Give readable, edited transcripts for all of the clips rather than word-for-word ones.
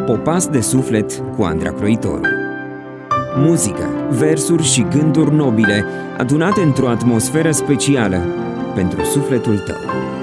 Popas de suflet cu Andra Croitoru. Muzică, versuri și gânduri nobile adunate într-o atmosferă specială pentru sufletul tău.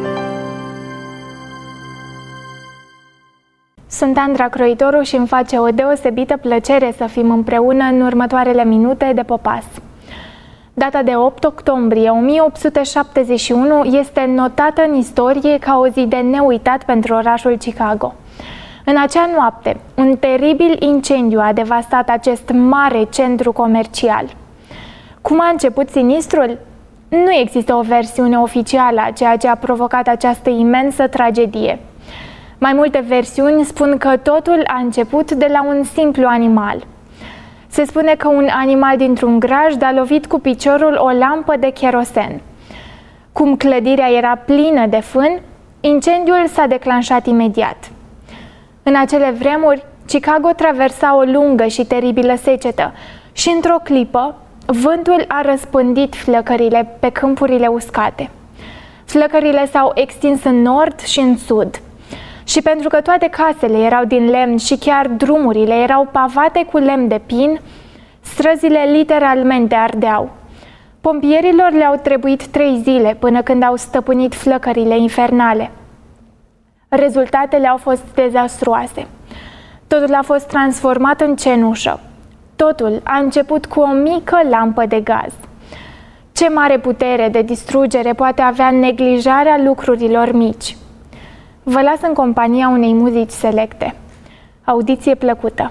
Sunt Andra Croitoru și îmi face o deosebită plăcere să fim împreună în următoarele minute de Popas. Data de 8 octombrie 1871 este notată în istorie ca o zi de neuitat pentru orașul Chicago. În acea noapte, un teribil incendiu a devastat acest mare centru comercial. Cum a început sinistrul? Nu există o versiune oficială a ceea ce a provocat această imensă tragedie. Mai multe versiuni spun că totul a început de la un simplu animal. Se spune că un animal dintr-un grajd a lovit cu piciorul o lampă de cherosen. Cum clădirea era plină de fân, incendiul s-a declanșat imediat. În acele vremuri, Chicago traversa o lungă și teribilă secetă și, într-o clipă, vântul a răspândit flăcările pe câmpurile uscate. Flăcările s-au extins în nord și în sud. Și pentru că toate casele erau din lemn și chiar drumurile erau pavate cu lemn de pin, străzile literalmente ardeau. Pompierilor le-au trebuit 3 zile până când au stăpânit flăcările infernale. Rezultatele au fost dezastruoase. Totul a fost transformat în cenușă. Totul a început cu o mică lampă de gaz. Ce mare putere de distrugere poate avea neglijarea lucrurilor mici! Vă las în compania unei muzici selecte. Audiție plăcută!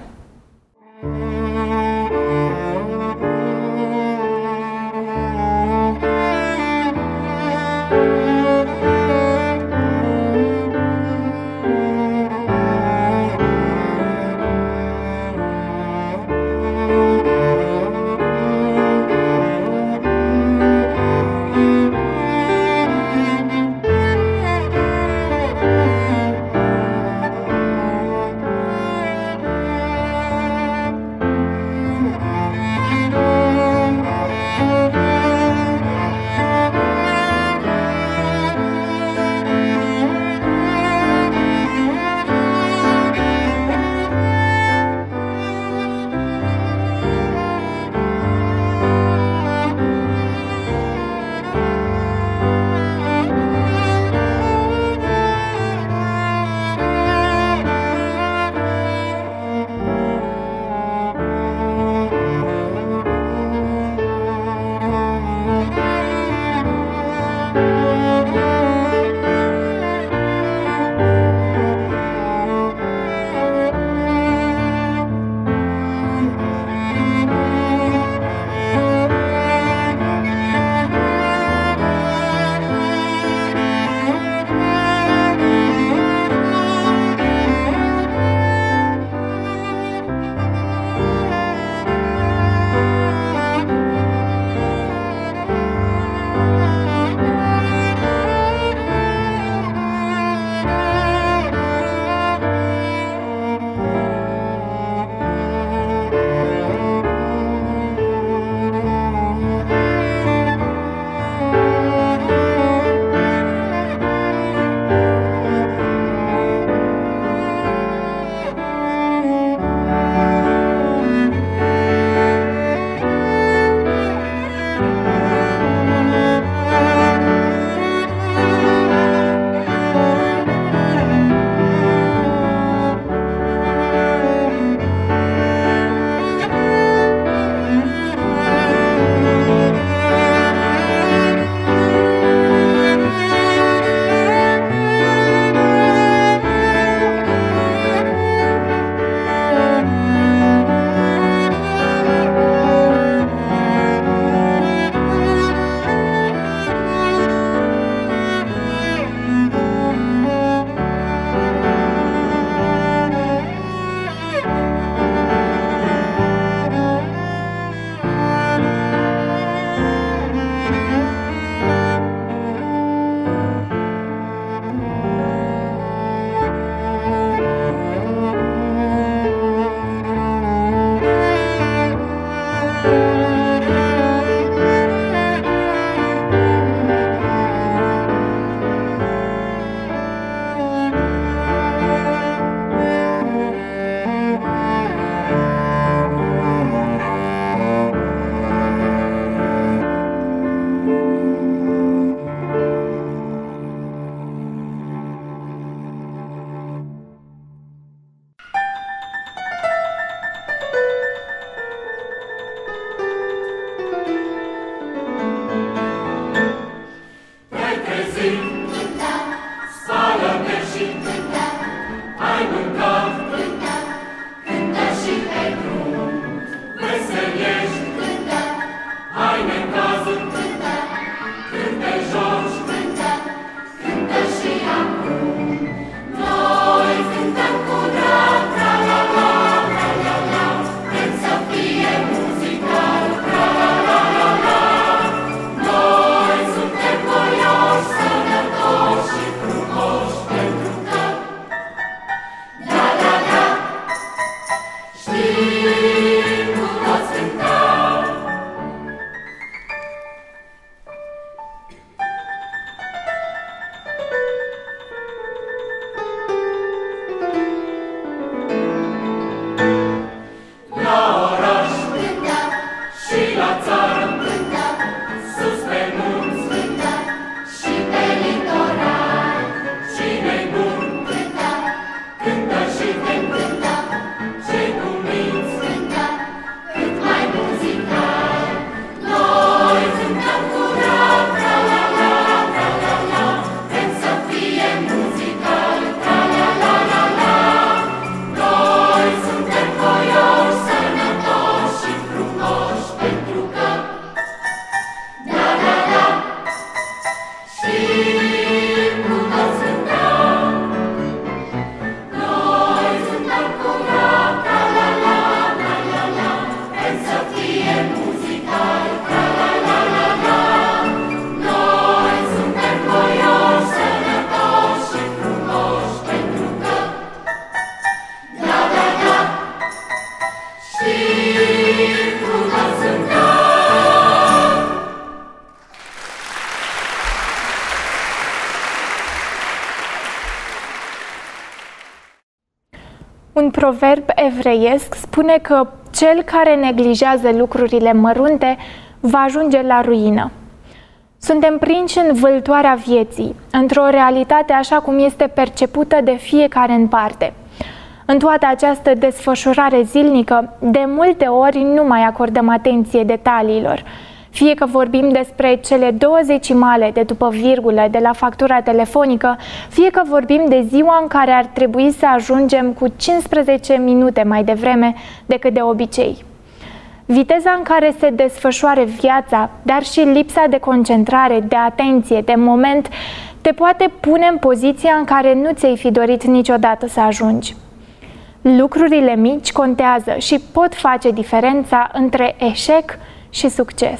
Un proverb evreiesc spune că cel care neglijează lucrurile mărunte va ajunge la ruină. Suntem prinși în vâltoarea vieții, într-o realitate așa cum este percepută de fiecare în parte. În toată această desfășurare zilnică, de multe ori nu mai acordăm atenție detaliilor. Fie că vorbim despre cele 2 decimale de după virgulă de la factura telefonică, fie că vorbim de ziua în care ar trebui să ajungem cu 15 minute mai devreme decât de obicei. Viteza în care se desfășoară viața, dar și lipsa de concentrare, de atenție, de moment, te poate pune în poziția în care nu ți-ai fi dorit niciodată să ajungi. Lucrurile mici contează și pot face diferența între eșec și succes.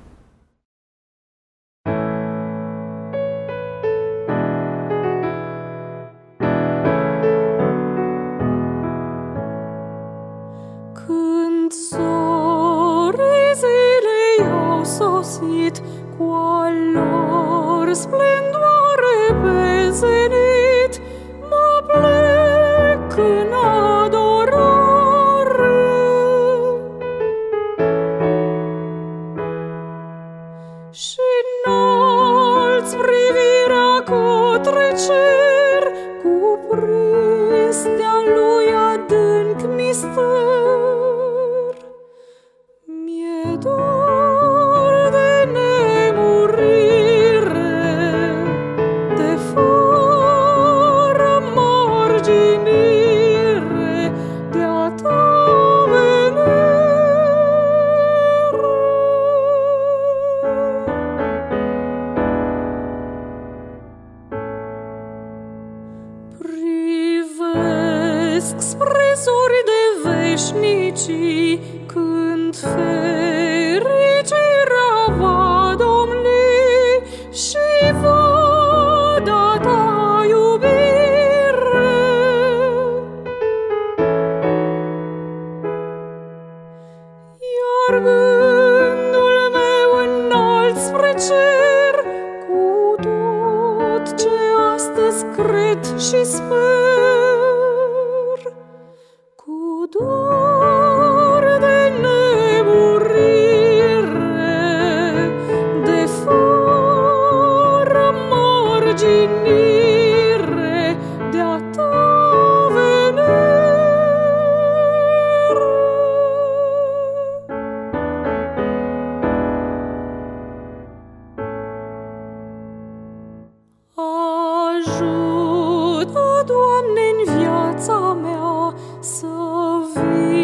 Când zorii zilei au sosit, cu a lor splendoare pe zenit, mă plec în adorare. Și înalți privirea către cer, cuprins de-a lui adânc mister. Mi-e dor de nemurire, de fără marginire, de-a ta venire. Privesc spre zori de veșnicii, când fericirea va domni și văd a ta iubire. Iar gândul meu înalt spre cer, cu tot ce astăzi cred și sper, cu dor de nemurire, de fără marginire, de-a ta venire. Ajută, Doamne, în viața mea să vin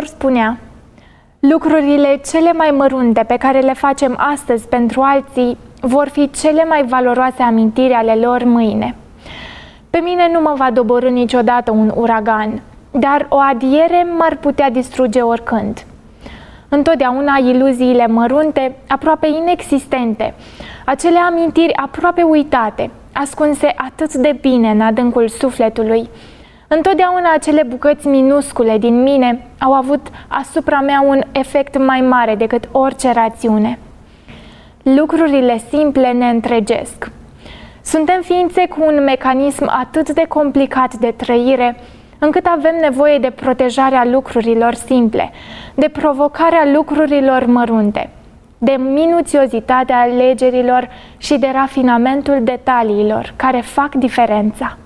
spunea: lucrurile cele mai mărunte pe care le facem astăzi pentru alții vor fi cele mai valoroase amintiri ale lor mâine. Pe mine nu mă va doborî niciodată un uragan, dar o adiere m-ar putea distruge oricând. Întotdeauna iluziile mărunte, aproape inexistente, acele amintiri aproape uitate, ascunse atât de bine în adâncul sufletului, întotdeauna acele bucăți minuscule din mine au avut asupra mea un efect mai mare decât orice rațiune. Lucrurile simple ne întregesc. Suntem ființe cu un mecanism atât de complicat de trăire, încât avem nevoie de protejarea lucrurilor simple, de provocarea lucrurilor mărunte, de minuțiozitatea alegerilor și de rafinamentul detaliilor care fac diferența.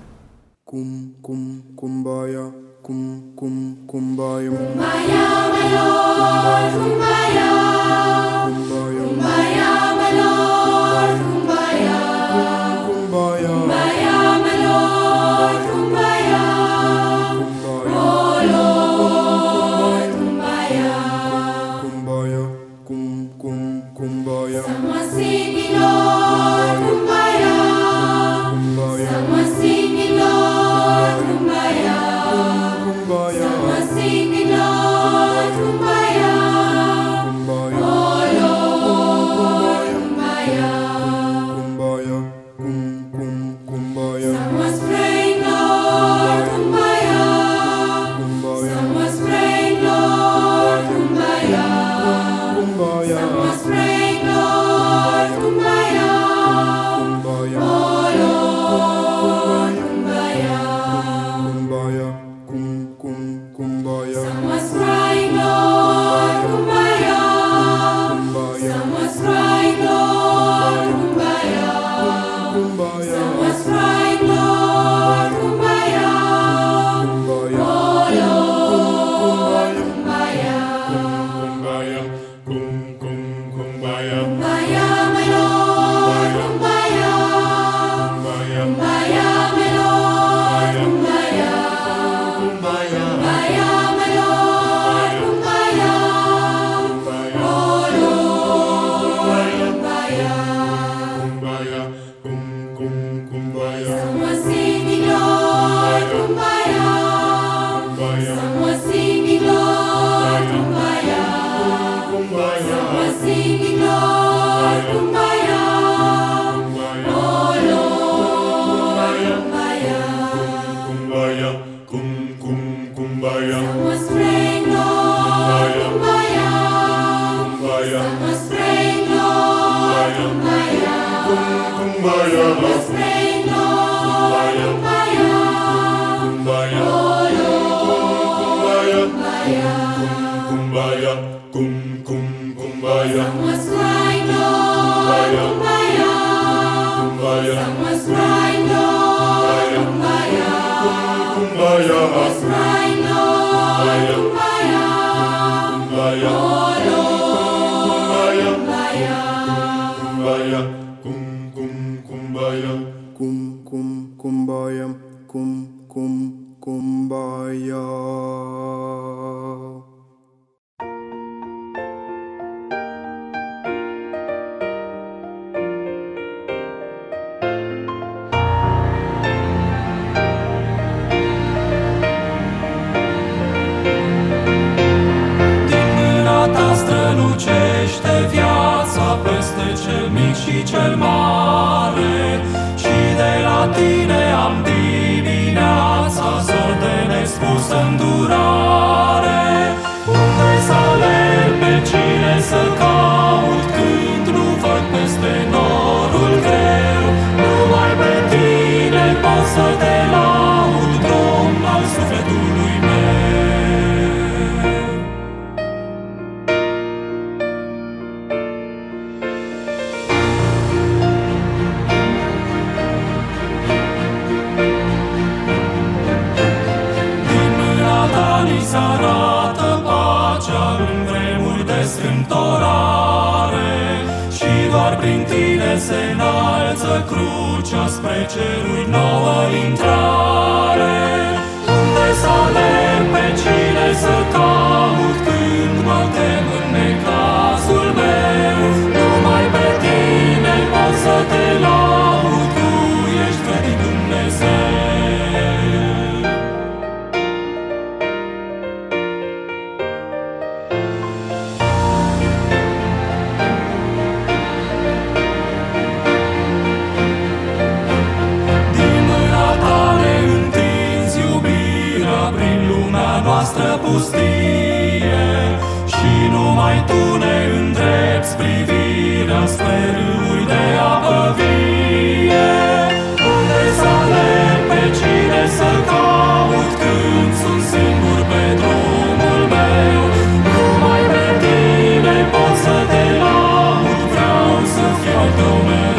Kumbaya, kumbaya, kumbaya, my Lord, kumbaya, kumbaya, my Lord, kumbaya, kumbaya, kumbaya, my Lord, kumbaya, oh Lord, kumbaya, kumbaya, kumbaya, someone singing Lord, kumbaya, someone singing Lord, kumbaya, someone singing Lord, kumbaya, oh Lord, kumbaya, kumbaya, someone's praying Lord, kumbaya, someone's praying Lord, kumbaya, someone's praying Lord, kumbaya, oh Lord, kumbaya, kumbaya, someone's crying Lord, kumbaya, someone's crying Lord, kumbaya, someone's crying Lord, kumbaya, oh Lord, kumbaya, kumbaya, my Lord, kumbaya, kumbaya, my Lord, kumbaya, kumbaya, my Lord, kumbaya, oh Lord, kumbaya, someone singing Lord, kumbaya, someone singing Lord, kumbaya, someone singing Lord, kumbaya, oh Lord, kumbaya, someone's praying Lord, kumbaya, someone's praying Lord, kumbaya, someone's praying Lord, kumbaya, oh Lord, kumbaya, someone's crying Lord, kumbaya, someone's crying Lord, kumbaya, someone's crying Lord, kumbaya, oh Lord, kumbaya, kumbaya, kumbaya. Strălucește viața peste cel mic și cel mare, și de la tine am dimineața zor de nespus îndurare. Unde să alerg, pe cine să caut, când nu văd peste norul greu? Numai pe tine pot să te laud, Domn al sufletului meu. Se arată pacea în vremuri de strâmtorare, și doar prin tine se înalță crucea spre ceruri nouă intrare. Unde să alerg, pe cine să caut, pustie și numai Tu ne îndrepți privirea spre râuri de apă vie. Unde să alerg, pe cine să caut când sunt singur pe drumul meu? Numai pe Tine pot să Te laud, vreau să fiu al Tău mereu.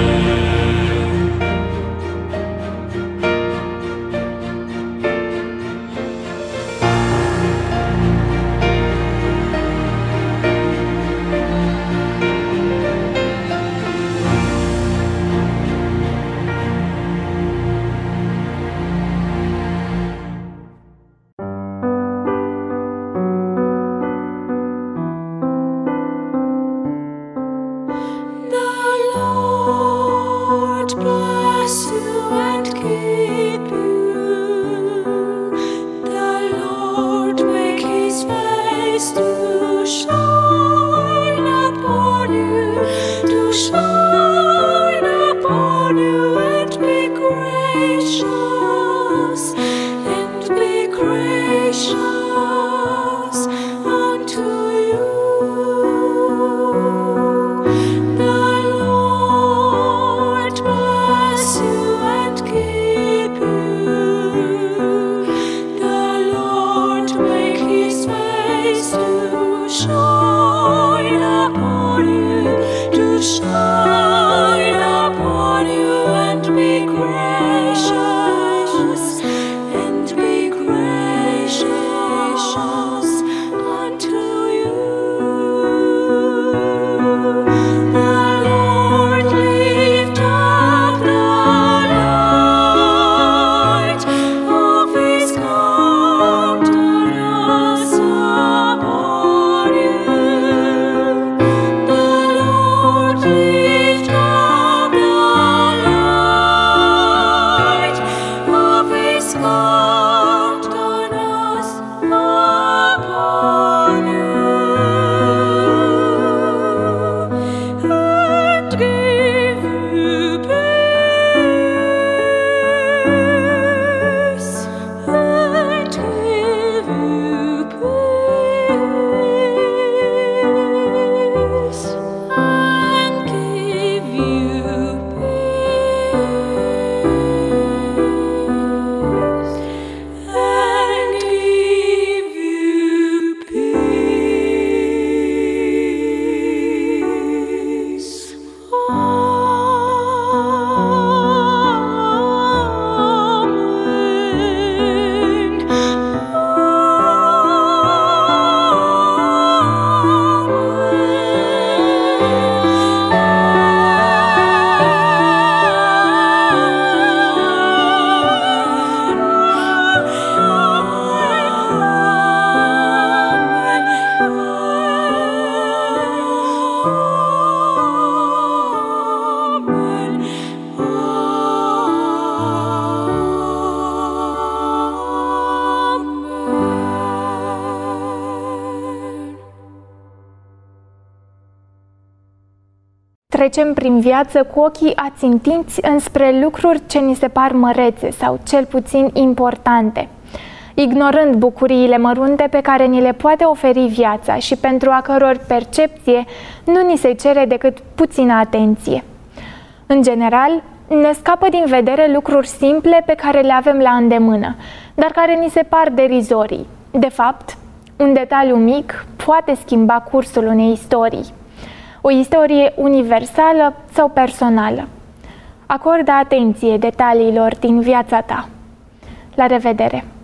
Trecem prin viață cu ochii ațintiți înspre lucruri ce ni se par mărețe sau cel puțin importante, ignorând bucuriile mărunte pe care ni le poate oferi viața și pentru a căror percepție nu ni se cere decât puțină atenție. În general, ne scapă din vedere lucruri simple pe care le avem la îndemână, dar care ni se par derizorii. De fapt, un detaliu mic poate schimba cursul unei istorii. O istorie universală sau personală. Acordă atenție detaliilor din viața ta. La revedere!